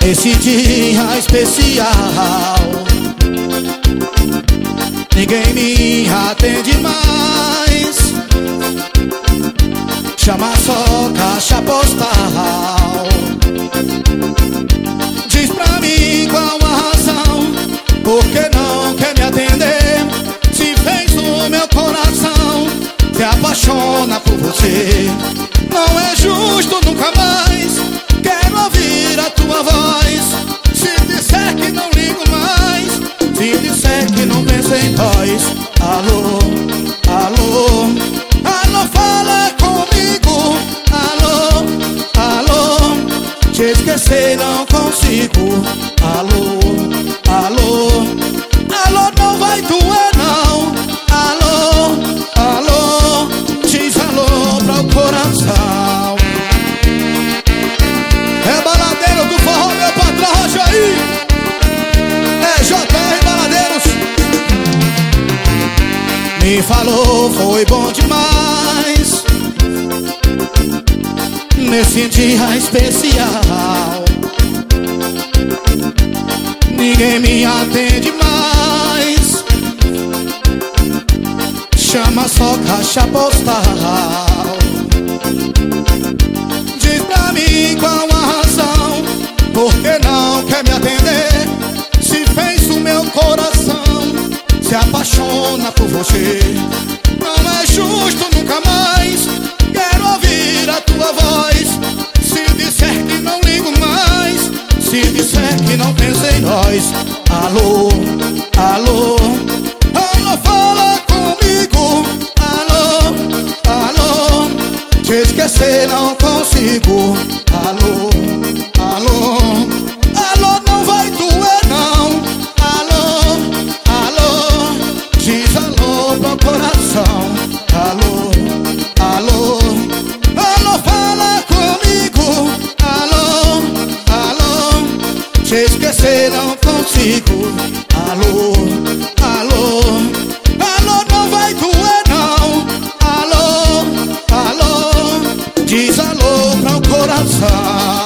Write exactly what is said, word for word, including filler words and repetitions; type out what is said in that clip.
Nesse dia especial, ninguém me atende mais. Chama só caixa postal. Diz pra mim qual a razão, por que não quer me atender? Se fez o meu coração se apaixona por você. Não é justo nunca mais, quero ouvir a tua voz. Se disser que não ligo mais, se disser que não penso em nós. Alô, alô, alô, fala comigo. Alô, alô, te esquecer não consigo. Alô, alô, alô, não vai doer não. Alô, alô, diz alô para o coração. É baladeiro do forró, meu patrão, rocha aí. É J R Baladeiros. Me falou, foi bom demais nesse dia especial. Ninguém me atende mais. Chama só caixa postal. Diz pra mim qual a razão, por que não quer me atender? Se fez o meu coração se apaixona por você. Não é justo nunca mais, quero ouvir a tua voz. Se disser que não ligo mais, se disser que não pensa em nós. Alô, alô, alô, fala comigo. Alô, alô, te esquecer não consigo. Alô, alô, alô, não vai doer não. Alô, alô, diz alô pro coração. Alô, alô, alô, fala comigo. Alô, alô, te esquecer não consigo. Alô, alô, alô, não vai doer não. Alô, alô, diz alô pro coração.